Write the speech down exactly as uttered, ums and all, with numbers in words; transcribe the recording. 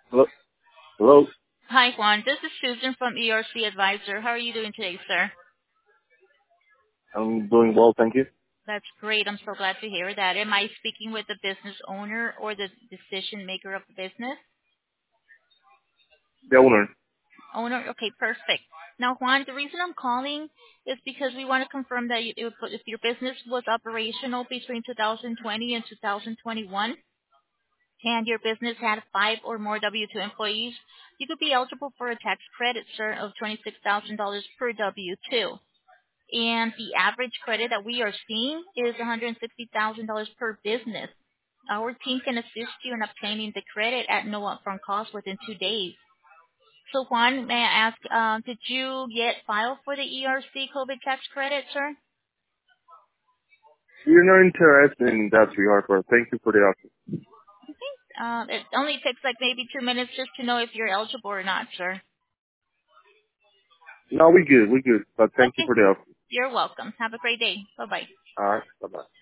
Hello? Hello? Hi, Juan. This is Susan from E R C Advisor. How are you doing today, sir? I'm doing well, thank you. That's great. I'm so glad to hear that. Am I speaking with the business owner or the decision maker of the business? The owner. Owner? Okay, perfect. Now, Juan, the reason I'm calling is because we want to confirm that you, if your business was operational between two thousand twenty and two thousand twenty-one, and your business had five or more W two employees, you could be eligible for a tax credit, sir, of twenty-six thousand dollars per W two. And the average credit that we are seeing is one hundred sixty thousand dollars per business. Our team can assist you in obtaining the credit at no upfront cost within two days. So Juan, may I ask, um, did you get filed for the E R C COVID tax credit, sir? We're not interested in that regard, but thank you for the offer. Uh, it only takes like maybe two minutes just to know if you're eligible or not, sir. No, we good, we good, but thank you Okay. for the offer. You're welcome. Have a great day. Bye-bye. Alright, bye-bye.